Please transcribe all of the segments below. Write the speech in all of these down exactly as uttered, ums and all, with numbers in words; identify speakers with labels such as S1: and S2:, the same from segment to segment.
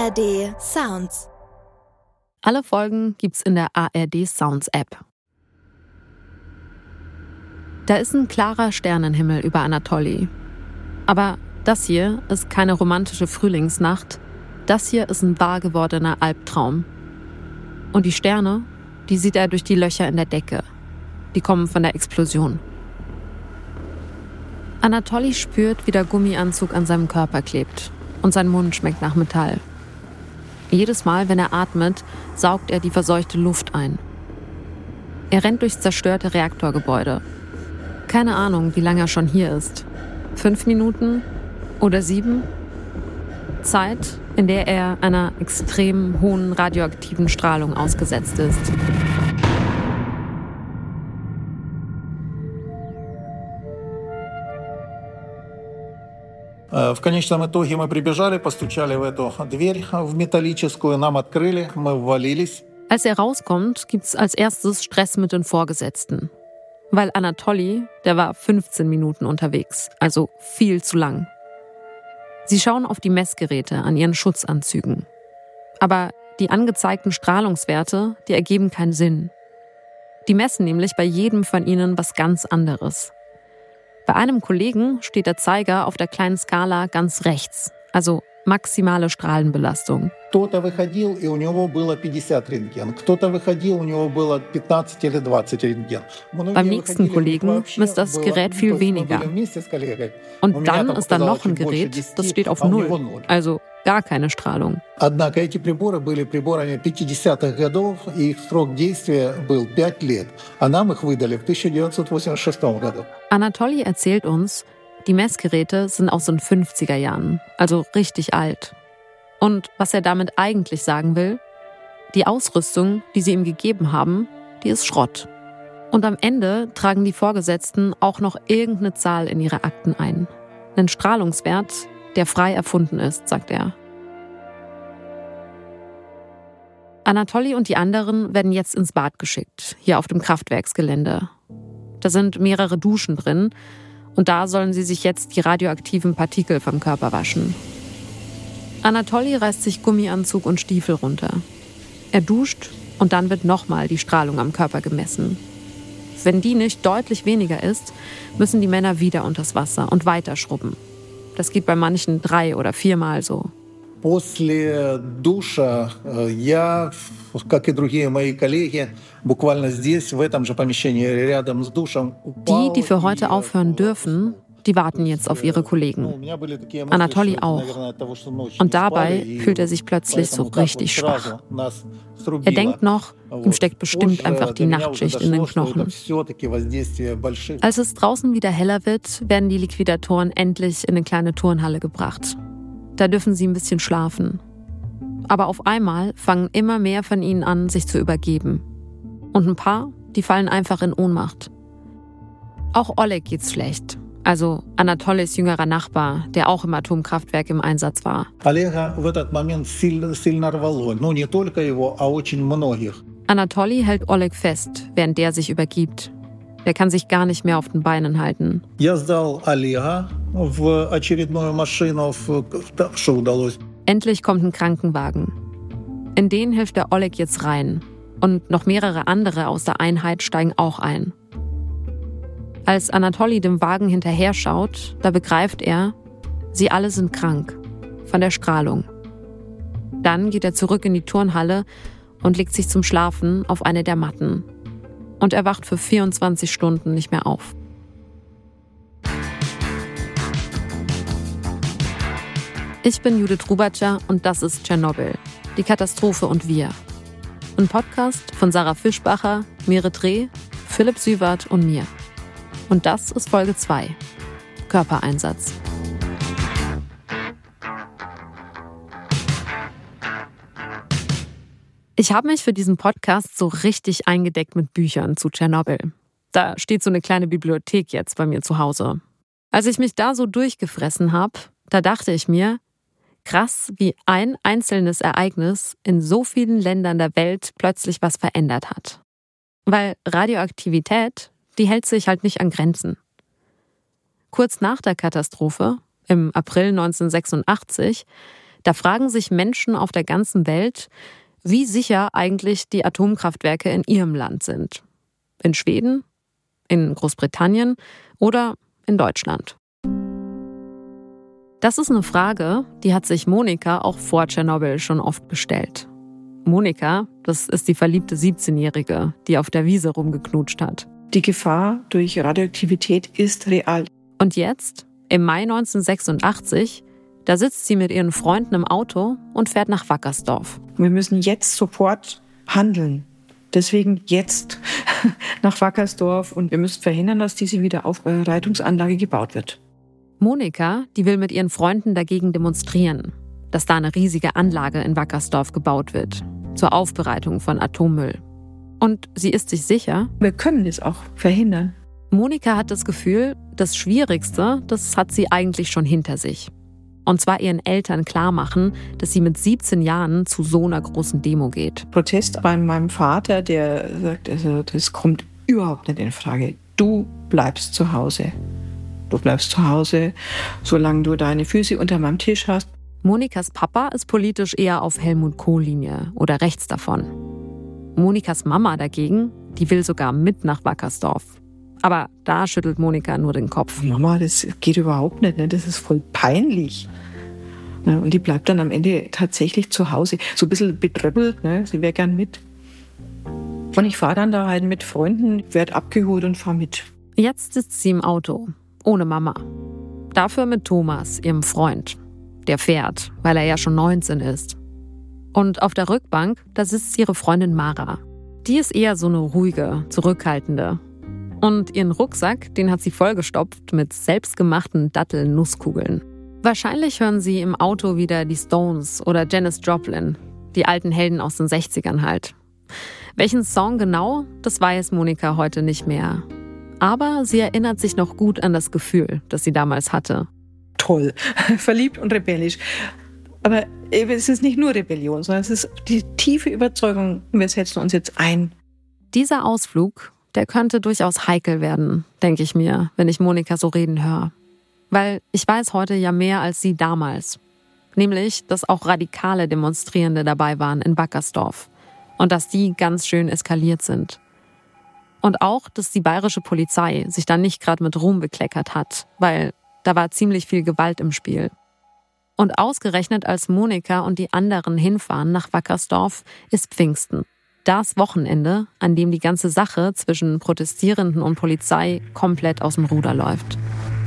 S1: R D Sounds.
S2: Alle Folgen gibt's in der A R D Sounds App. Da ist ein klarer Sternenhimmel über Anatoli. Aber das hier ist keine romantische Frühlingsnacht. Das hier ist ein wahr gewordener Albtraum. Und die Sterne, die sieht er durch die Löcher in der Decke. Die kommen von der Explosion. Anatoli spürt, wie der Gummianzug an seinem Körper klebt. Und sein Mund schmeckt nach Metall. Jedes Mal, wenn er atmet, saugt er die verseuchte Luft ein. Er rennt durchs zerstörte Reaktorgebäude. Keine Ahnung, wie lange er schon hier ist. Fünf Minuten oder sieben? Zeit, in der er einer extrem hohen radioaktiven Strahlung ausgesetzt ist.
S3: В конечном итоге мы прибежали, постучали в эту дверь в металлическую, нам открыли, мы ввалились.
S2: Als er rauskommt, gibt's als erstes Stress mit den Vorgesetzten. Weil Anatoli, der war fünfzehn Minuten unterwegs, also viel zu lang. Sie schauen auf die Messgeräte an ihren Schutzanzügen. Aber die angezeigten Strahlungswerte, die ergeben keinen Sinn. Die messen nämlich bei jedem von ihnen was ganz anderes. Bei einem Kollegen steht der Zeiger auf der kleinen Skala ganz rechts, also maximale Strahlenbelastung.
S3: Кто-то выходил, и у него было пятьдесят рентген. Кто-то выходил, у него было пятнадцать или двадцать рентген.
S2: Beim nächsten Kollegen misst das Gerät viel weniger. Und dann ist da noch ein Gerät, das steht auf null, also gar keine Strahlung.
S3: Однако эти приборы были приборами пятидесятых годов, и их срок действия был пять лет. А нам их выдали в тысяча девятьсот восемьдесят шестом году.
S2: Anatoli erzählt uns, die Messgeräte sind aus den fünfziger Jahren, also richtig alt. Und was er damit eigentlich sagen will, die Ausrüstung, die sie ihm gegeben haben, die ist Schrott. Und am Ende tragen die Vorgesetzten auch noch irgendeine Zahl in ihre Akten ein. Einen Strahlungswert, der frei erfunden ist, sagt er. Anatoli und die anderen werden jetzt ins Bad geschickt, hier auf dem Kraftwerksgelände. Da sind mehrere Duschen drin und da sollen sie sich jetzt die radioaktiven Partikel vom Körper waschen. Anatoli reißt sich Gummianzug und Stiefel runter. Er duscht und dann wird nochmal die Strahlung am Körper gemessen. Wenn die nicht deutlich weniger ist, müssen die Männer wieder unters Wasser und weiter schrubben. Das geht bei manchen drei- oder viermal so.
S3: После душа я, как и другие мои коллеги, буквально здесь, в этом же помещении, рядом с душем упал.
S2: Die, die für heute aufhören dürfen, die warten jetzt auf ihre Kollegen. Anatoli auch. Und dabei fühlt er sich plötzlich so richtig schwach. Er denkt noch, ihm steckt bestimmt einfach die Nachtschicht in den Knochen. Als es draußen wieder heller wird, werden die Liquidatoren endlich in eine kleine Turnhalle gebracht. Da dürfen sie ein bisschen schlafen. Aber auf einmal fangen immer mehr von ihnen an, sich zu übergeben. Und ein paar, die fallen einfach in Ohnmacht. Auch Oleg geht's schlecht. Also Anatolis jüngerer Nachbar, der auch im Atomkraftwerk im Einsatz war. Anatoli hält Oleg fest, während der sich übergibt. Der kann sich gar nicht mehr auf den Beinen halten. Endlich kommt ein Krankenwagen. In den hilft der Oleg jetzt rein. Und noch mehrere andere aus der Einheit steigen auch ein. Als Anatoli dem Wagen hinterher schaut, da begreift er, sie alle sind krank. Von der Strahlung. Dann geht er zurück in die Turnhalle und legt sich zum Schlafen auf eine der Matten. Und er wacht für vierundzwanzig Stunden nicht mehr auf. Ich bin Judith Rubatscher und das ist Tschernobyl, die Katastrophe und wir. Ein Podcast von Sarah Fischbacher, Merit Reh, Philipp Süwart und mir. Und das ist Folge zwei, Körpereinsatz. Ich habe mich für diesen Podcast so richtig eingedeckt mit Büchern zu Tschernobyl. Da steht so eine kleine Bibliothek jetzt bei mir zu Hause. Als ich mich da so durchgefressen habe, da dachte ich mir, krass, wie ein einzelnes Ereignis in so vielen Ländern der Welt plötzlich was verändert hat. Weil Radioaktivität, die hält sich halt nicht an Grenzen. Kurz nach der Katastrophe, im April neunzehnhundertsechsundachtzig, Da fragen sich Menschen auf der ganzen Welt, wie sicher eigentlich die Atomkraftwerke in ihrem Land sind. In Schweden, in Großbritannien oder in Deutschland. Das ist eine Frage, die hat sich Monika auch vor Tschernobyl schon oft gestellt. Monika, das ist die verliebte siebzehnjährige, die auf der Wiese rumgeknutscht hat.
S1: Die Gefahr durch Radioaktivität ist real.
S2: Und jetzt, im Mai neunzehnhundertsechsundachtzig, da sitzt sie mit ihren Freunden im Auto und fährt nach Wackersdorf.
S1: Wir müssen jetzt sofort handeln. Deswegen jetzt nach Wackersdorf und wir müssen verhindern, dass diese Wiederaufbereitungsanlage gebaut wird.
S2: Monika, die will mit ihren Freunden dagegen demonstrieren, dass da eine riesige Anlage in Wackersdorf gebaut wird, zur Aufbereitung von Atommüll. Und sie ist sich sicher,
S1: wir können es auch verhindern.
S2: Monika hat das Gefühl, das Schwierigste, das hat sie eigentlich schon hinter sich. Und zwar ihren Eltern klarmachen, dass sie mit siebzehn Jahren zu so einer großen Demo geht.
S1: Protest bei meinem Vater, der sagt, also, das kommt überhaupt nicht in Frage. Du bleibst zu Hause. Du bleibst zu Hause, solange du deine Füße unter meinem Tisch hast.
S2: Monikas Papa ist politisch eher auf Helmut Kohl-Linie oder rechts davon. Monikas Mama dagegen, die will sogar mit nach Wackersdorf. Aber da schüttelt Monika nur den Kopf.
S1: Mama, das geht überhaupt nicht, ne? Das ist voll peinlich. Ne? Und die bleibt dann am Ende tatsächlich zu Hause. So ein bisschen betröppelt, ne? Sie wäre gern mit. Und ich fahre dann da halt mit Freunden, werde abgeholt und fahre mit.
S2: Jetzt sitzt sie im Auto, ohne Mama. Dafür mit Thomas, ihrem Freund. Der fährt, weil er ja schon neunzehn ist. Und auf der Rückbank, da sitzt ihre Freundin Mara. Die ist eher so eine ruhige, zurückhaltende. Und ihren Rucksack, den hat sie vollgestopft mit selbstgemachten Datteln-Nusskugeln. Wahrscheinlich hören sie im Auto wieder die Stones oder Janis Joplin, die alten Helden aus den sechzigern halt. Welchen Song genau, das weiß Monika heute nicht mehr. Aber sie erinnert sich noch gut an das Gefühl, das sie damals hatte.
S1: Toll, verliebt und rebellisch. Aber es ist nicht nur Rebellion, sondern es ist die tiefe Überzeugung, wir setzen uns jetzt ein.
S2: Dieser Ausflug, der könnte durchaus heikel werden, denke ich mir, wenn ich Monika so reden höre. Weil ich weiß heute ja mehr als sie damals. Nämlich, dass auch radikale Demonstrierende dabei waren in Wackersdorf. Und dass die ganz schön eskaliert sind. Und auch, dass die bayerische Polizei sich da nicht gerade mit Ruhm bekleckert hat, weil da war ziemlich viel Gewalt im Spiel. Und ausgerechnet als Monika und die anderen hinfahren nach Wackersdorf, ist Pfingsten. Das Wochenende, an dem die ganze Sache zwischen Protestierenden und Polizei komplett aus dem Ruder läuft.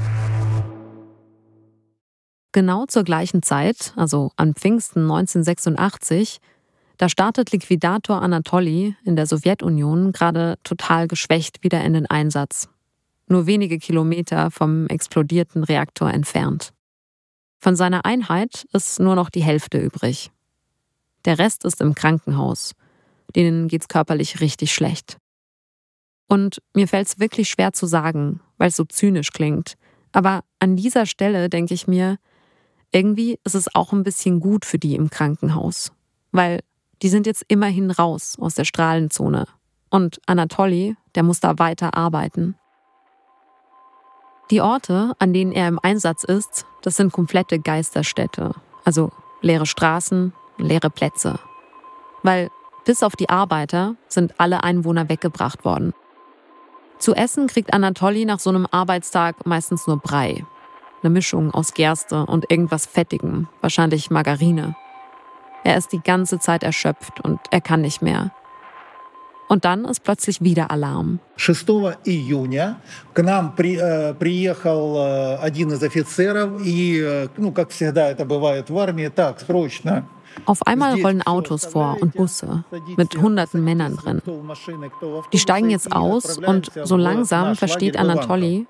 S2: Genau zur gleichen Zeit, also an Pfingsten neunzehnhundertsechsundachtzig, da startet Liquidator Anatolij in der Sowjetunion gerade total geschwächt wieder in den Einsatz. Nur wenige Kilometer vom explodierten Reaktor entfernt. Von seiner Einheit ist nur noch die Hälfte übrig. Der Rest ist im Krankenhaus. Denen geht's körperlich richtig schlecht. Und mir fällt's wirklich schwer zu sagen, weil es so zynisch klingt. Aber an dieser Stelle denke ich mir, irgendwie ist es auch ein bisschen gut für die im Krankenhaus. Weil die sind jetzt immerhin raus aus der Strahlenzone. Und Anatolij, der muss da weiter arbeiten. Die Orte, an denen er im Einsatz ist, das sind komplette Geisterstädte. Also leere Straßen, leere Plätze. Weil bis auf die Arbeiter sind alle Einwohner weggebracht worden. Zu essen kriegt Anatolij nach so einem Arbeitstag meistens nur Brei. Eine Mischung aus Gerste und irgendwas Fettigem, wahrscheinlich Margarine. Er ist die ganze Zeit erschöpft und er kann nicht mehr. Und dann ist plötzlich wieder Alarm.
S3: шестого июня к нам при, äh, приехал äh, один из офицеров и, ну, как всегда это бывает в армии, так, срочно.
S2: Auf einmal rollen Autos vor und Busse mit hunderten Männern drin. Die steigen jetzt aus und so langsam versteht Anatolij,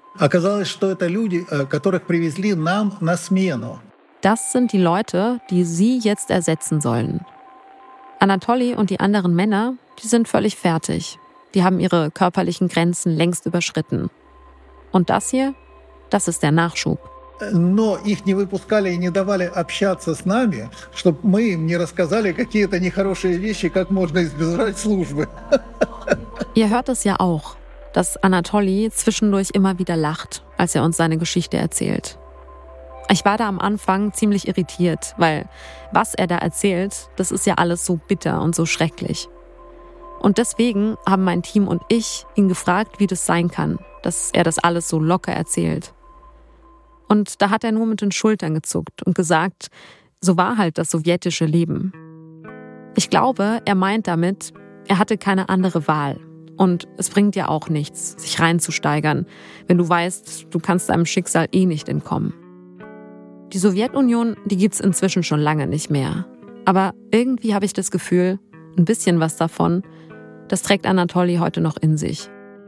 S2: das sind die Leute, die sie jetzt ersetzen sollen. Anatolij und die anderen Männer, die sind völlig fertig. Die haben ihre körperlichen Grenzen längst überschritten. Und das hier, das ist der Nachschub.
S3: Но их не выпускали и не давали общаться с нами, чтобы мы им не рассказали какие-то нехорошие вещи, как можно избежать службы.
S2: Ihr hört es ja auch, dass Anatolij zwischendurch immer wieder lacht, als er uns seine Geschichte erzählt. Ich war da am Anfang ziemlich irritiert, weil was er da erzählt, das ist ja alles so bitter und so schrecklich. Und deswegen haben mein Team und ich ihn gefragt, wie das sein kann, dass er das alles so locker erzählt. Und da hat er nur mit den Schultern gezuckt und gesagt, so war halt das sowjetische Leben. Ich glaube, er meint damit, er hatte keine andere Wahl. Und es bringt ja auch nichts, sich reinzusteigern, wenn du weißt, du kannst deinem Schicksal eh nicht entkommen. Die Sowjetunion, die gibt's inzwischen schon lange nicht mehr. Aber irgendwie habe ich das Gefühl, ein bisschen was davon, das trägt Anatoli heute noch in sich.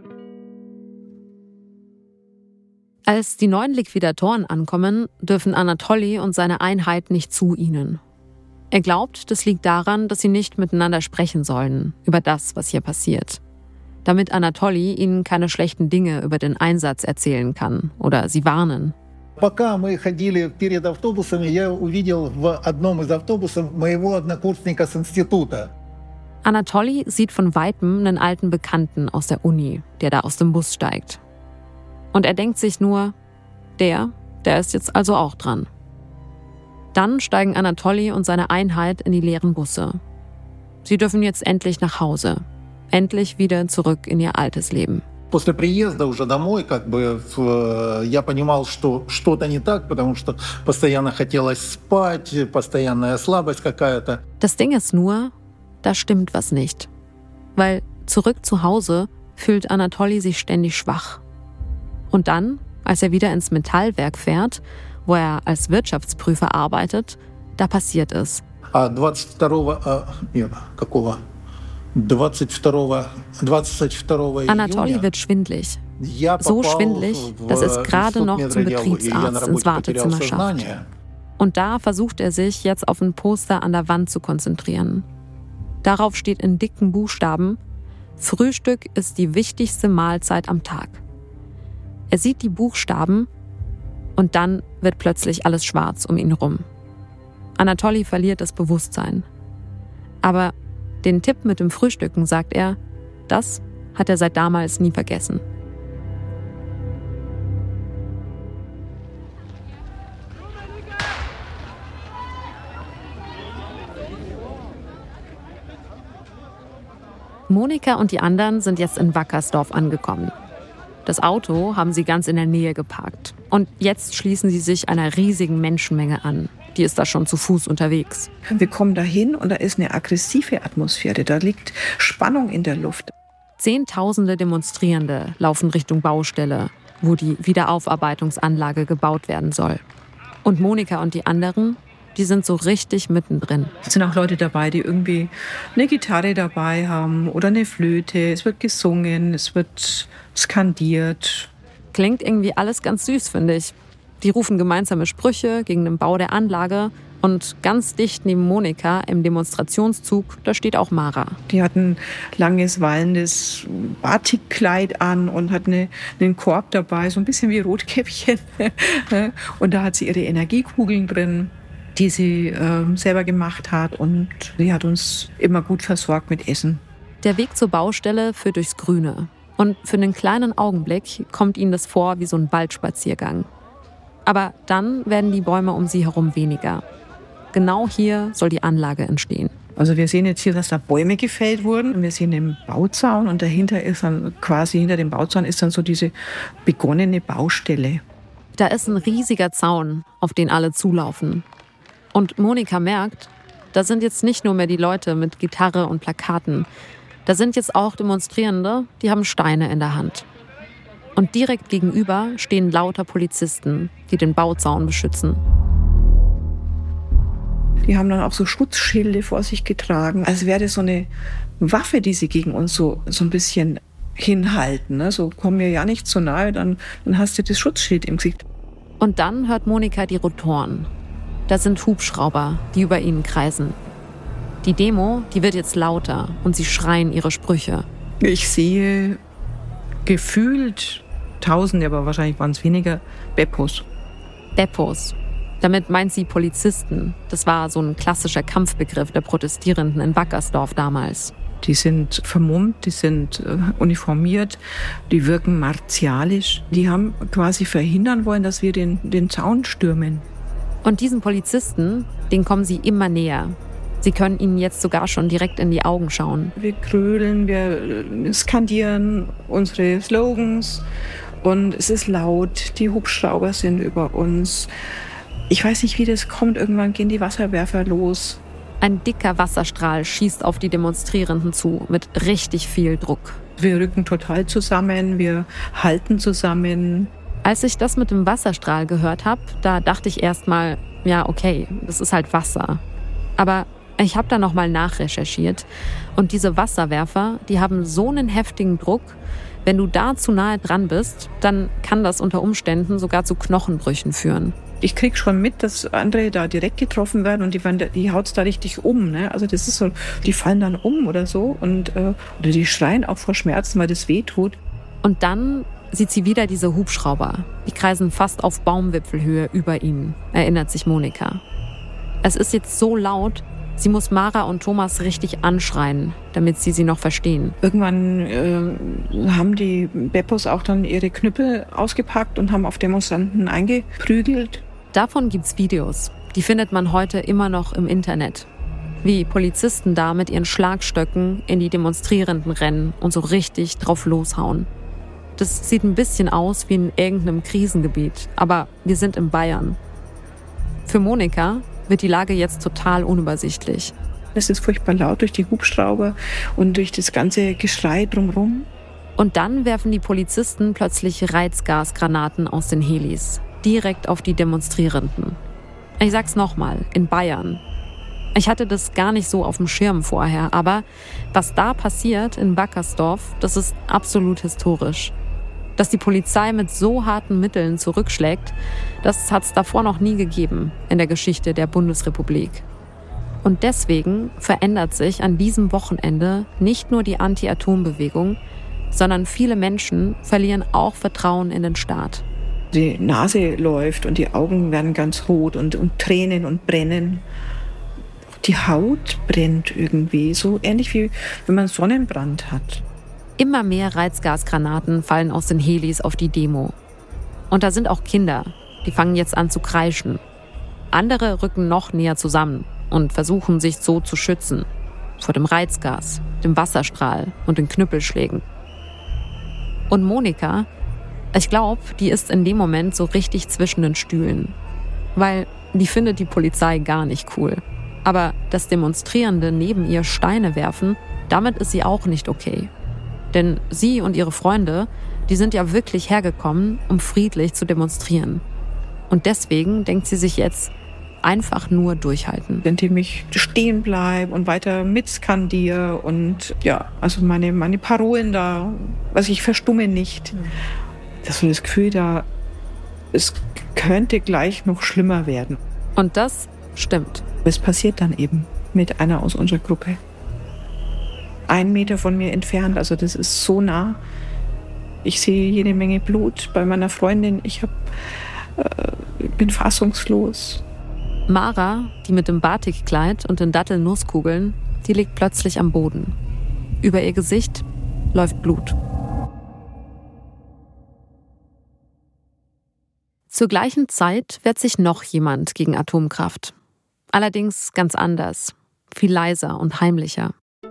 S2: Als die neuen Liquidatoren ankommen, dürfen Anatoli und seine Einheit nicht zu ihnen. Er glaubt, das liegt daran, dass sie nicht miteinander sprechen sollen über das, was hier passiert. Damit Anatoli ihnen keine schlechten Dinge über den Einsatz erzählen kann oder sie warnen.
S3: Пока мы ходили перед автобусами, я увидел в одном из автобусов моего однокурсника с института.
S2: Anatoli sieht von Weitem einen alten Bekannten aus der Uni, der da aus dem Bus steigt. Und er denkt sich nur, der, der ist jetzt also auch dran. Dann steigen Anatoli und seine Einheit in die leeren Busse. Sie dürfen jetzt endlich nach Hause. Endlich wieder zurück in ihr altes Leben.
S3: После приезда уже домой, как бы, я понимал, что что-то не так, потому что постоянно хотелось спать, постоянная слабость какая-то.
S2: Das Ding ist nur, da stimmt was nicht. Weil zurück zu Hause fühlt Anatoli sich ständig schwach. Und dann, als er wieder ins Metallwerk fährt, wo er als Wirtschaftsprüfer arbeitet, da passiert es.
S3: А двадцать второго, нет, какого? двадцать второго, двадцать второго
S2: Anatoli wird schwindlig. So schwindlig, dass es gerade noch zum Betriebsarzt ins Wartezimmer schafft. Und da versucht er sich jetzt auf ein Poster an der Wand zu konzentrieren. Darauf steht in dicken Buchstaben: Frühstück ist die wichtigste Mahlzeit am Tag. Er sieht die Buchstaben und dann wird plötzlich alles schwarz um ihn rum. Anatoli verliert das Bewusstsein. Aber den Tipp mit dem Frühstücken, sagt er, das hat er seit damals nie vergessen. Monika und die anderen sind jetzt in Wackersdorf angekommen. Das Auto haben sie ganz in der Nähe geparkt. Und jetzt schließen sie sich einer riesigen Menschenmenge an. Die ist da schon zu Fuß unterwegs.
S1: Wir kommen dahin und da ist eine aggressive Atmosphäre. Da liegt Spannung in der Luft.
S2: Zehntausende Demonstrierende laufen Richtung Baustelle, wo die Wiederaufarbeitungsanlage gebaut werden soll. Und Monika und die anderen, die sind so richtig mittendrin.
S1: Es sind auch Leute dabei, die irgendwie eine Gitarre dabei haben oder eine Flöte. Es wird gesungen, es wird skandiert.
S2: Klingt irgendwie alles ganz süß, finde ich. Die rufen gemeinsame Sprüche gegen den Bau der Anlage. Und ganz dicht neben Monika im Demonstrationszug, da steht auch Mara.
S1: Die hat ein langes, wallendes Batikkleid an und hat eine, einen Korb dabei, so ein bisschen wie Rotkäppchen. Und da hat sie ihre Energiekugeln drin, die sie äh, selber gemacht hat. Und sie hat uns immer gut versorgt mit Essen.
S2: Der Weg zur Baustelle führt durchs Grüne. Und für einen kleinen Augenblick kommt ihnen das vor wie so ein Waldspaziergang. Aber dann werden die Bäume um sie herum weniger. Genau hier soll die Anlage entstehen.
S1: Also wir sehen jetzt hier, dass da Bäume gefällt wurden. Wir sehen den Bauzaun und dahinter ist dann quasi, hinter dem Bauzaun ist dann so diese begonnene Baustelle.
S2: Da ist ein riesiger Zaun, auf den alle zulaufen. Und Monika merkt, da sind jetzt nicht nur mehr die Leute mit Gitarre und Plakaten. Da sind jetzt auch Demonstrierende, die haben Steine in der Hand. Und direkt gegenüber stehen lauter Polizisten, die den Bauzaun beschützen.
S1: Die haben dann auch so Schutzschilde vor sich getragen, als wäre das so eine Waffe, die sie gegen uns so, so ein bisschen hinhalten. Ne? So, komm mir ja nicht zu nahe, dann, dann hast du das Schutzschild im Gesicht.
S2: Und dann hört Monika die Rotoren. Das sind Hubschrauber, die über ihnen kreisen. Die Demo, die wird jetzt lauter und sie schreien ihre Sprüche.
S1: Ich sehe gefühlt Tausende, aber wahrscheinlich waren es weniger, Beppos.
S2: Beppos. Damit meint sie Polizisten. Das war so ein klassischer Kampfbegriff der Protestierenden in Wackersdorf damals.
S1: Die sind vermummt, die sind äh, uniformiert, die wirken martialisch. Die haben quasi verhindern wollen, dass wir den, den Zaun stürmen.
S2: Und diesen Polizisten, denen kommen sie immer näher. Sie können ihnen jetzt sogar schon direkt in die Augen schauen.
S1: Wir grölen, wir skandieren unsere Slogans und es ist laut, die Hubschrauber sind über uns. Ich weiß nicht, wie das kommt, irgendwann gehen die Wasserwerfer los.
S2: Ein dicker Wasserstrahl schießt auf die Demonstrierenden zu, mit richtig viel Druck.
S1: Wir rücken total zusammen, wir halten zusammen.
S2: Als ich das mit dem Wasserstrahl gehört habe, da dachte ich erst mal, ja okay, das ist halt Wasser. Aber ich habe da nochmal nachrecherchiert und diese Wasserwerfer, die haben so einen heftigen Druck, wenn du da zu nahe dran bist, dann kann das unter Umständen sogar zu Knochenbrüchen führen.
S1: Ich krieg schon mit, dass andere da direkt getroffen werden und die, die haut's da richtig um. Ne? Also das ist so, die fallen dann um oder so und äh, oder die schreien auch vor Schmerzen, weil das weh tut.
S2: Und dann sieht sie wieder diese Hubschrauber. Die kreisen fast auf Baumwipfelhöhe über ihnen, erinnert sich Monika. Es ist jetzt so laut, sie muss Mara und Thomas richtig anschreien, damit sie sie noch verstehen.
S1: Irgendwann äh, haben die Beppos auch dann ihre Knüppel ausgepackt und haben auf Demonstranten eingeprügelt.
S2: Davon gibt's Videos. Die findet man heute immer noch im Internet. Wie Polizisten da mit ihren Schlagstöcken in die Demonstrierenden rennen und so richtig drauf loshauen. Das sieht ein bisschen aus wie in irgendeinem Krisengebiet, aber wir sind in Bayern. Für Monika wird die Lage jetzt total unübersichtlich.
S1: Es ist furchtbar laut durch die Hubschrauber und durch das ganze Geschrei drumherum.
S2: Und dann werfen die Polizisten plötzlich Reizgasgranaten aus den Helis, direkt auf die Demonstrierenden. Ich sag's nochmal, in Bayern. Ich hatte das gar nicht so auf dem Schirm vorher, aber was da passiert in Wackersdorf, das ist absolut historisch. Dass die Polizei mit so harten Mitteln zurückschlägt, das hat es davor noch nie gegeben in der Geschichte der Bundesrepublik. Und deswegen verändert sich an diesem Wochenende nicht nur die Anti-Atom-Bewegung, sondern viele Menschen verlieren auch Vertrauen in den Staat.
S1: Die Nase läuft und die Augen werden ganz rot und, und Tränen und brennen. Die Haut brennt irgendwie, so ähnlich wie wenn man Sonnenbrand hat.
S2: Immer mehr Reizgasgranaten fallen aus den Helis auf die Demo. Und da sind auch Kinder, die fangen jetzt an zu kreischen. Andere rücken noch näher zusammen und versuchen sich so zu schützen. Vor dem Reizgas, dem Wasserstrahl und den Knüppelschlägen. Und Monika, ich glaube, die ist in dem Moment so richtig zwischen den Stühlen. Weil die findet die Polizei gar nicht cool. Aber dass Demonstrierende neben ihr Steine werfen, damit ist sie auch nicht okay. Denn sie und ihre Freunde, die sind ja wirklich hergekommen, um friedlich zu demonstrieren. Und deswegen denkt sie sich jetzt, einfach nur durchhalten.
S1: Indem ich stehen bleibe und weiter mitskandiere und ja, also meine, meine Parolen da, also ich verstumme nicht. Das ist so das Gefühl da, es könnte gleich noch schlimmer werden.
S2: Und das stimmt.
S1: Es passiert dann eben mit einer aus unserer Gruppe. Ein Meter von mir entfernt, also das ist so nah. Ich sehe jede Menge Blut bei meiner Freundin. Ich hab, äh, bin fassungslos.
S2: Mara, die mit dem Batikkleid und den Dattelnusskugeln, die liegt plötzlich am Boden. Über ihr Gesicht läuft Blut. Zur gleichen Zeit wehrt sich noch jemand gegen Atomkraft. Allerdings ganz anders, viel leiser und heimlicher.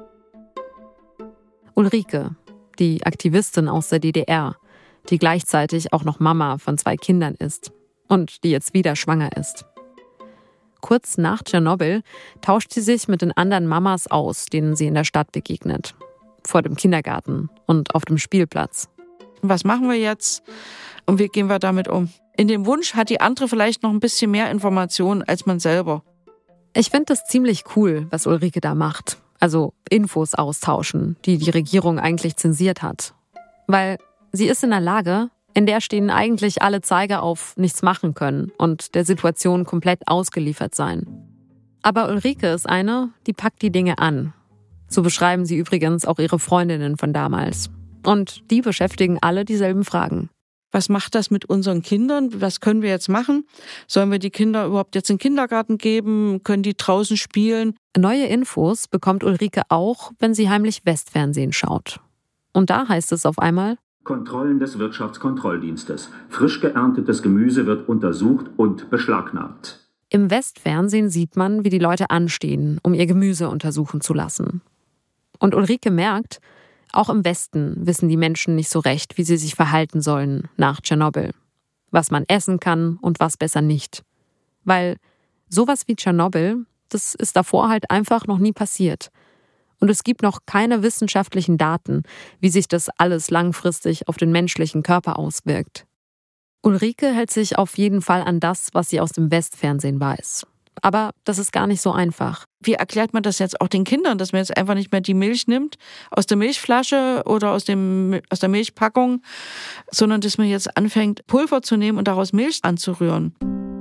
S2: Ulrike, die Aktivistin aus der D D R, die gleichzeitig auch noch Mama von zwei Kindern ist und die jetzt wieder schwanger ist. Kurz nach Tschernobyl tauscht sie sich mit den anderen Mamas aus, denen sie in der Stadt begegnet. Vor dem Kindergarten und auf dem Spielplatz.
S4: Was machen wir jetzt und wie gehen wir damit um? In dem Wunsch hat die andere vielleicht noch ein bisschen mehr Informationen als man selber.
S2: Ich finde das ziemlich cool, was Ulrike da macht. Also Infos austauschen, die die Regierung eigentlich zensiert hat. Weil sie ist in der Lage, in der stehen eigentlich alle Zeiger auf nichts machen können und der Situation komplett ausgeliefert sein. Aber Ulrike ist eine, die packt die Dinge an. So beschreiben sie übrigens auch ihre Freundinnen von damals. Und die beschäftigen alle dieselben Fragen.
S4: Was macht das mit unseren Kindern? Was können wir jetzt machen? Sollen wir die Kinder überhaupt jetzt in den Kindergarten geben? Können die draußen spielen?
S2: Neue Infos bekommt Ulrike auch, wenn sie heimlich Westfernsehen schaut. Und da heißt es auf einmal:
S5: Kontrollen des Wirtschaftskontrolldienstes. Frisch geerntetes Gemüse wird untersucht und beschlagnahmt.
S2: Im Westfernsehen sieht man, wie die Leute anstehen, um ihr Gemüse untersuchen zu lassen. Und Ulrike merkt, auch im Westen wissen die Menschen nicht so recht, wie sie sich verhalten sollen nach Tschernobyl. Was man essen kann und was besser nicht. Weil sowas wie Tschernobyl, das ist davor halt einfach noch nie passiert. Und es gibt noch keine wissenschaftlichen Daten, wie sich das alles langfristig auf den menschlichen Körper auswirkt. Ulrike hält sich auf jeden Fall an das, was sie aus dem Westfernsehen weiß. Aber das ist gar nicht so einfach.
S4: Wie erklärt man das jetzt auch den Kindern, dass man jetzt einfach nicht mehr die Milch nimmt aus der Milchflasche oder aus, dem, aus der Milchpackung, sondern dass man jetzt anfängt, Pulver zu nehmen und daraus Milch anzurühren?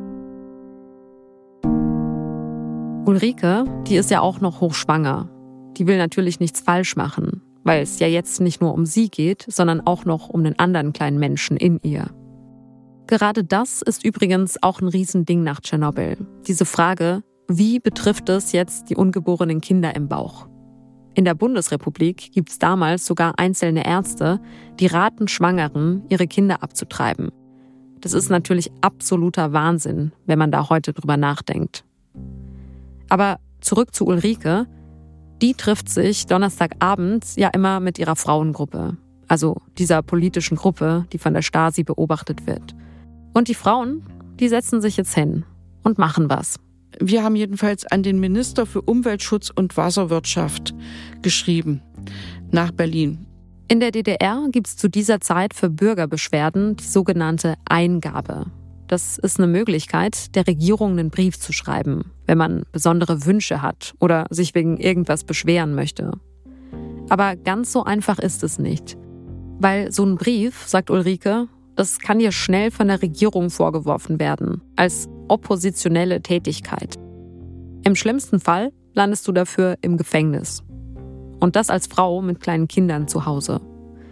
S2: Ulrike, die ist ja auch noch hochschwanger. Die will natürlich nichts falsch machen, weil es ja jetzt nicht nur um sie geht, sondern auch noch um den anderen kleinen Menschen in ihr. Gerade das ist übrigens auch ein Riesending nach Tschernobyl. Diese Frage, wie betrifft es jetzt die ungeborenen Kinder im Bauch? In der Bundesrepublik gibt es damals sogar einzelne Ärzte, die raten Schwangeren, ihre Kinder abzutreiben. Das ist natürlich absoluter Wahnsinn, wenn man da heute drüber nachdenkt. Aber zurück zu Ulrike. Die trifft sich Donnerstagabend ja immer mit ihrer Frauengruppe. Also dieser politischen Gruppe, die von der Stasi beobachtet wird. Und die Frauen, die setzen sich jetzt hin und machen was.
S4: Wir haben jedenfalls an den Minister für Umweltschutz und Wasserwirtschaft geschrieben, nach Berlin.
S2: In der D D R gibt es zu dieser Zeit für Bürgerbeschwerden die sogenannte Eingabe. Das ist eine Möglichkeit, der Regierung einen Brief zu schreiben, wenn man besondere Wünsche hat oder sich wegen irgendwas beschweren möchte. Aber ganz so einfach ist es nicht. Weil so ein Brief, sagt Ulrike, das kann dir schnell von der Regierung vorgeworfen werden, als oppositionelle Tätigkeit. Im schlimmsten Fall landest du dafür im Gefängnis. Und das als Frau mit kleinen Kindern zu Hause.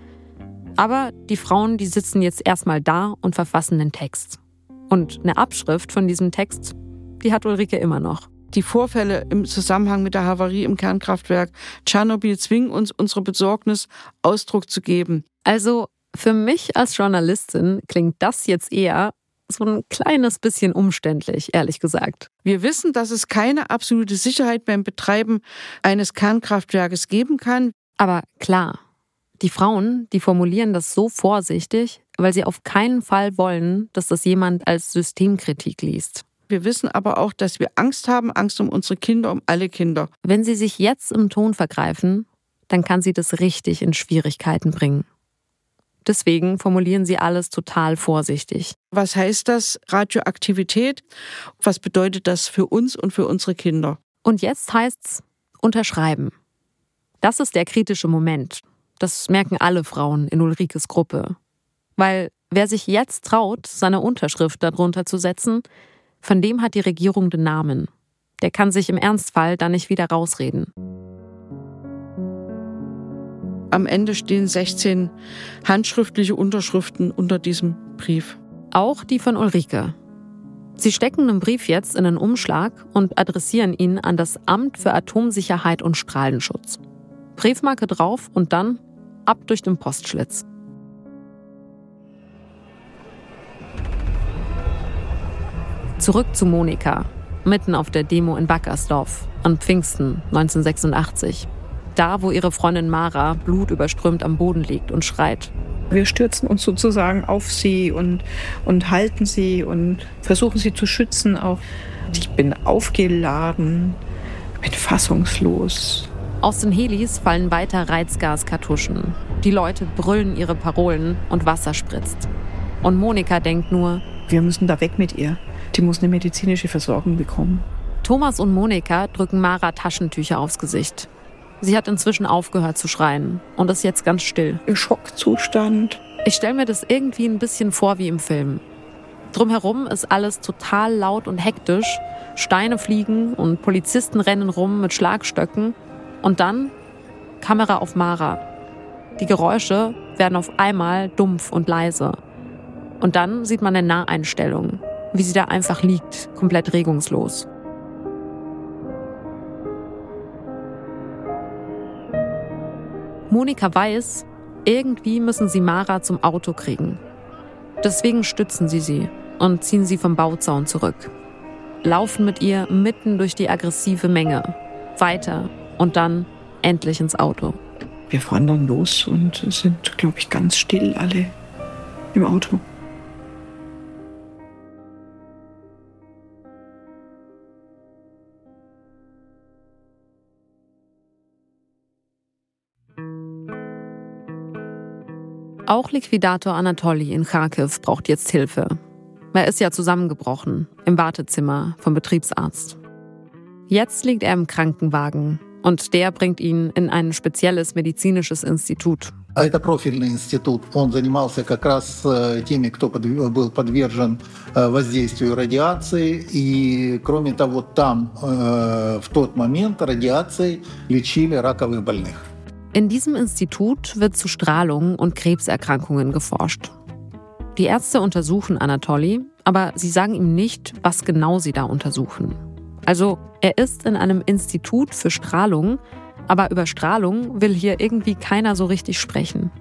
S2: Aber die Frauen, die sitzen jetzt erstmal da und verfassen den Text. Und eine Abschrift von diesem Text, die hat Ulrike immer noch.
S4: Die Vorfälle im Zusammenhang mit der Havarie im Kernkraftwerk Tschernobyl zwingen uns, unsere Besorgnis Ausdruck zu geben.
S2: Also für mich als Journalistin klingt das jetzt eher so ein kleines bisschen umständlich, ehrlich gesagt.
S4: Wir wissen, dass es keine absolute Sicherheit beim Betreiben eines Kernkraftwerkes geben kann.
S2: Aber klar, die Frauen, die formulieren das so vorsichtig, weil sie auf keinen Fall wollen, dass das jemand als Systemkritik liest.
S4: Wir wissen aber auch, dass wir Angst haben, Angst um unsere Kinder, um alle Kinder.
S2: Wenn sie sich jetzt im Ton vergreifen, dann kann sie das richtig in Schwierigkeiten bringen. Deswegen formulieren sie alles total vorsichtig.
S4: Was heißt das? Radioaktivität? Was bedeutet das für uns und für unsere Kinder?
S2: Und jetzt heißt's unterschreiben. Das ist der kritische Moment. Das merken alle Frauen in Ulrikes Gruppe. Weil wer sich jetzt traut, seine Unterschrift darunter zu setzen, von dem hat die Regierung den Namen. Der kann sich im Ernstfall dann nicht wieder rausreden.
S4: Am Ende stehen sechzehn handschriftliche Unterschriften unter diesem Brief.
S2: Auch die von Ulrike. Sie stecken den Brief jetzt in einen Umschlag und adressieren ihn an das Amt für Atomsicherheit und Strahlenschutz. Briefmarke drauf und dann ab durch den Postschlitz. Zurück zu Monika, mitten auf der Demo in Wackersdorf, an Pfingsten neunzehnhundertsechsundachtzig. Da, wo ihre Freundin Mara blutüberströmt am Boden liegt und schreit.
S1: Wir stürzen uns sozusagen auf sie und, und halten sie und versuchen sie zu schützen. Auch. Ich bin aufgeladen, bin fassungslos.
S2: Aus den Helis fallen weiter Reizgaskartuschen. Die Leute brüllen ihre Parolen und Wasser spritzt. Und Monika denkt nur,
S1: wir müssen da weg mit ihr. Die muss eine medizinische Versorgung bekommen.
S2: Thomas und Monika drücken Mara Taschentücher aufs Gesicht. Sie hat inzwischen aufgehört zu schreien und ist jetzt ganz still.
S1: Im Schockzustand.
S2: Ich stelle mir das irgendwie ein bisschen vor wie im Film. Drumherum ist alles total laut und hektisch. Steine fliegen und Polizisten rennen rum mit Schlagstöcken. Und dann Kamera auf Mara. Die Geräusche werden auf einmal dumpf und leise. Und dann sieht man eine Naheinstellung, wie sie da einfach liegt, komplett regungslos. Monika weiß, irgendwie müssen sie Mara zum Auto kriegen. Deswegen stützen sie sie und ziehen sie vom Bauzaun zurück. laufen mit ihr mitten durch die aggressive Menge. Weiter und dann endlich ins Auto.
S1: Wir fahren dann los und sind, glaube ich, ganz still alle im Auto.
S2: Auch Liquidator Anatoli in Charkiw braucht jetzt Hilfe. Er ist ja zusammengebrochen, im Wartezimmer vom Betriebsarzt. Jetzt liegt er im Krankenwagen und der bringt ihn in ein spezielles medizinisches Institut.
S3: Это профильный институт. Он занимался как раз теми, кто был подвержен воздействию радиации. И, кроме того, там в тот момент радиацией лечили раковых больных.
S2: In diesem Institut wird zu Strahlung und Krebserkrankungen geforscht. Die Ärzte untersuchen Anatoli, aber sie sagen ihm nicht, was genau sie da untersuchen. Also, er ist in einem Institut für Strahlung, aber über Strahlung will hier irgendwie keiner so richtig sprechen.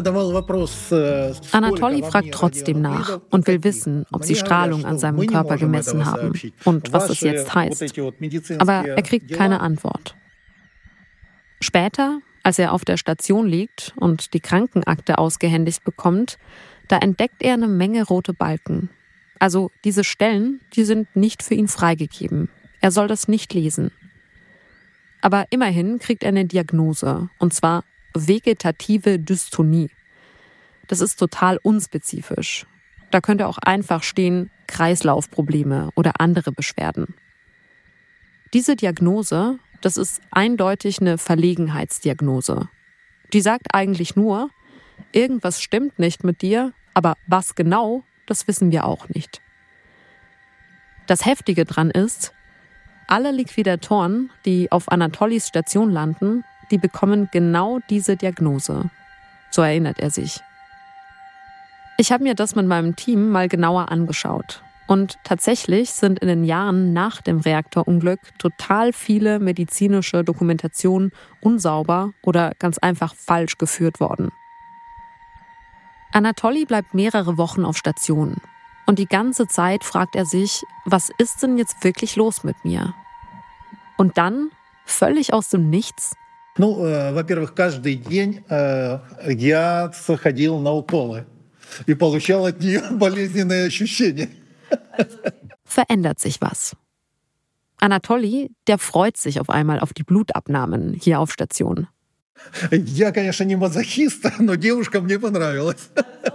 S2: Anatoli fragt trotzdem nach und will wissen, ob sie Strahlung an seinem Körper gemessen haben und was das jetzt heißt. Aber er kriegt keine Antwort. Später, als er auf der Station liegt und die Krankenakte ausgehändigt bekommt, da entdeckt er eine Menge rote Balken. Also diese Stellen, die sind nicht für ihn freigegeben. Er soll das nicht lesen. Aber immerhin kriegt er eine Diagnose, und zwar vegetative Dystonie. Das ist total unspezifisch. Da könnte auch einfach stehen Kreislaufprobleme oder andere Beschwerden. Diese Diagnose, das ist eindeutig eine Verlegenheitsdiagnose. Die sagt eigentlich nur, irgendwas stimmt nicht mit dir, aber was genau, das wissen wir auch nicht. Das Heftige dran ist, alle Liquidatoren, die auf Anatolis Station landen, die bekommen genau diese Diagnose. So erinnert er sich. Ich habe mir das mit meinem Team mal genauer angeschaut. Und tatsächlich sind in den Jahren nach dem Reaktorunglück total viele medizinische Dokumentationen unsauber oder ganz einfach falsch geführt worden. Anatoli bleibt mehrere Wochen auf Station. Und die ganze Zeit fragt er sich, was ist denn jetzt wirklich los mit mir? Und dann, völlig aus dem Nichts,
S3: Ну, во-первых, каждый день я ходил на уколы и получал от нее болезненные ощущения.
S2: verändert sich was. Anatoli, der freut sich auf einmal auf die Blutabnahmen hier auf Station.
S3: Я, конечно, не мазохист, но девушка мне понравилась.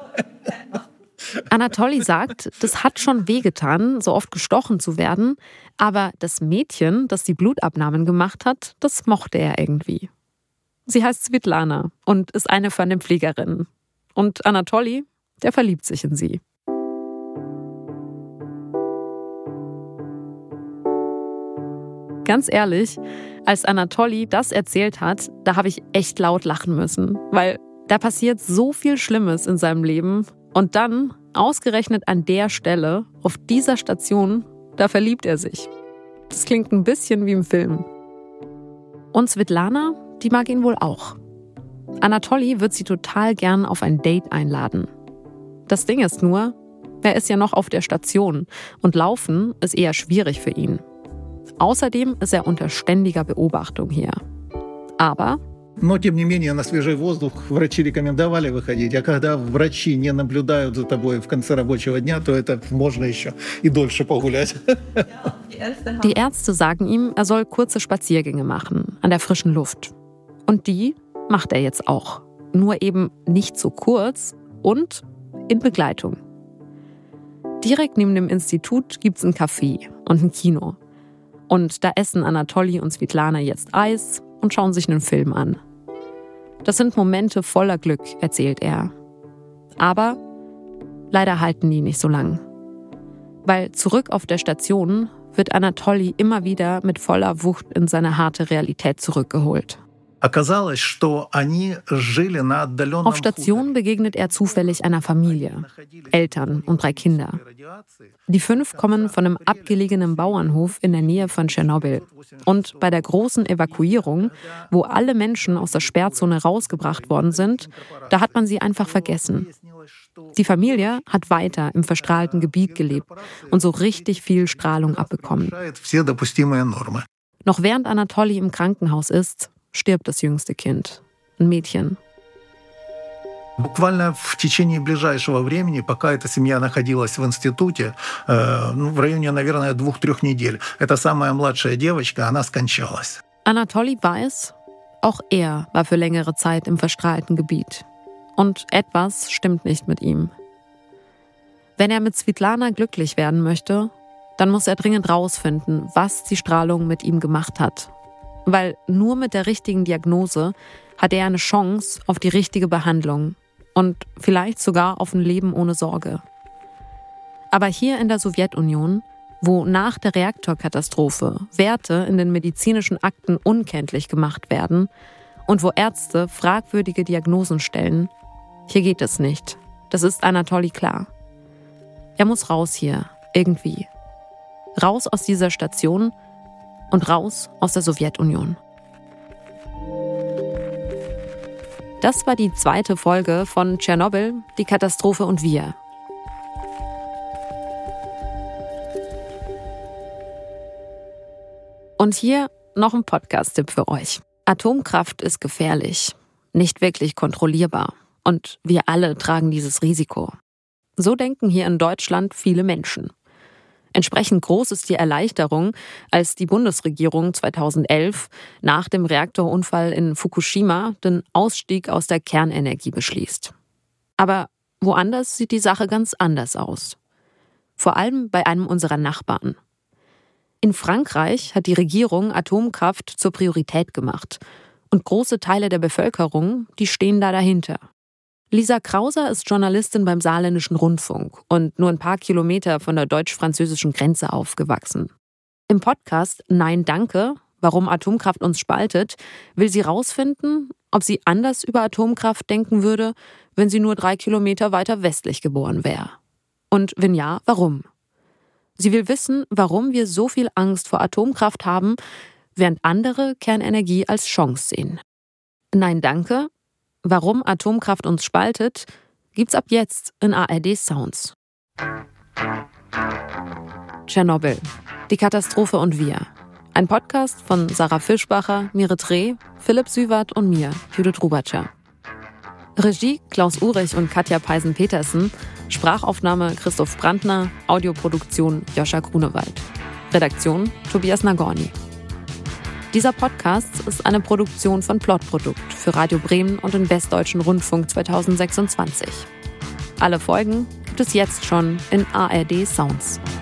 S2: Anatoli sagt, das hat schon wehgetan, so oft gestochen zu werden, aber das Mädchen, das die Blutabnahmen gemacht hat, das mochte er irgendwie. Sie heißt Svetlana und ist eine von den Pflegerinnen. Und Anatoli, der verliebt sich in sie. Ganz ehrlich, als Anatoli das erzählt hat, da habe ich echt laut lachen müssen, weil da passiert so viel Schlimmes in seinem Leben und dann, ausgerechnet an der Stelle, auf dieser Station, da verliebt er sich. Das klingt ein bisschen wie im Film. Und Svetlana, die mag ihn wohl auch. Anatoli wird sie total gern auf ein Date einladen. Das Ding ist nur, er ist ja noch auf der Station und laufen ist eher schwierig für ihn. Außerdem ist er unter ständiger Beobachtung hier. Aber
S3: Но, тем не менее, на свежий воздух врачи рекомендовали выходить. А когда врачи не наблюдают за тобой в конце рабочего дня, то это можно еще и дольше погулять.
S2: Die Ärzte sagen ihm, er soll kurze Spaziergänge machen, an der frischen Luft. Und die macht er jetzt auch. Nur eben nicht so kurz und in Begleitung. Direkt neben dem Institut gibt's ein Café und ein Kino. Und da essen Anatoli und Svetlana jetzt Eis und schauen sich einen Film an. Das sind Momente voller Glück, erzählt er. Aber leider halten die nicht so lang. Weil zurück auf der Station wird Anatoli immer wieder mit voller Wucht in seine harte Realität zurückgeholt. Auf Station begegnet er zufällig einer Familie, Eltern und drei Kinder. Die fünf kommen von einem abgelegenen Bauernhof in der Nähe von Tschernobyl. Und bei der großen Evakuierung, wo alle Menschen aus der Sperrzone rausgebracht worden sind, da hat man sie einfach vergessen. Die Familie hat weiter im verstrahlten Gebiet gelebt und so richtig viel Strahlung abbekommen. Noch während Anatoli im Krankenhaus ist, stirbt das jüngste Kind, ein Mädchen.
S3: Буквально в течение ближайшего времени, пока эта семья находилась в институте, ну, в районе, наверное, двух-трех недель, эта самая младшая девочка, она скончалась.
S2: Anatoli weiß, auch er war für längere Zeit im verstrahlten Gebiet. Und etwas stimmt nicht mit ihm. Wenn er mit Svitlana glücklich werden möchte, dann muss er dringend rausfinden, was die Strahlung mit ihm gemacht hat. Weil nur mit der richtigen Diagnose hat er eine Chance auf die richtige Behandlung und vielleicht sogar auf ein Leben ohne Sorge. Aber hier in der Sowjetunion, wo nach der Reaktorkatastrophe Werte in den medizinischen Akten unkenntlich gemacht werden und wo Ärzte fragwürdige Diagnosen stellen, hier geht es nicht. Das ist Anatoli klar. Er muss raus hier, irgendwie. Raus aus dieser Station und raus aus der Sowjetunion. Das war die zweite Folge von Tschernobyl, die Katastrophe und wir. Und hier noch ein Podcast-Tipp für euch. Atomkraft ist gefährlich, nicht wirklich kontrollierbar. Und wir alle tragen dieses Risiko. So denken hier in Deutschland viele Menschen. Entsprechend groß ist die Erleichterung, als die Bundesregierung zweitausendelf nach dem Reaktorunfall in Fukushima den Ausstieg aus der Kernenergie beschließt. Aber woanders sieht die Sache ganz anders aus. Vor allem bei einem unserer Nachbarn. In Frankreich hat die Regierung Atomkraft zur Priorität gemacht. Und große Teile der Bevölkerung, die stehen da dahinter. Lisa Krauser ist Journalistin beim Saarländischen Rundfunk und nur ein paar Kilometer von der deutsch-französischen Grenze aufgewachsen. Im Podcast Nein, danke, warum Atomkraft uns spaltet, will sie rausfinden, ob sie anders über Atomkraft denken würde, wenn sie nur drei Kilometer weiter westlich geboren wäre. Und wenn ja, warum? Sie will wissen, warum wir so viel Angst vor Atomkraft haben, während andere Kernenergie als Chance sehen. Nein, danke. Warum Atomkraft uns spaltet, gibt's ab jetzt in A R D Sounds. Tschernobyl, die Katastrophe und wir. Ein Podcast von Sarah Fischbacher, Mirit Reh, Philipp Süwart und mir, Judith Rubatscher. Regie Klaus Urich und Katja Peisen-Petersen, Sprachaufnahme Christoph Brandner, Audioproduktion Joscha Grunewald. Redaktion Tobias Nagorny. Dieser Podcast ist eine Produktion von Plotprodukt für Radio Bremen und den Westdeutschen Rundfunk zweitausendsechsundzwanzig. Alle Folgen gibt es jetzt schon in A R D Sounds.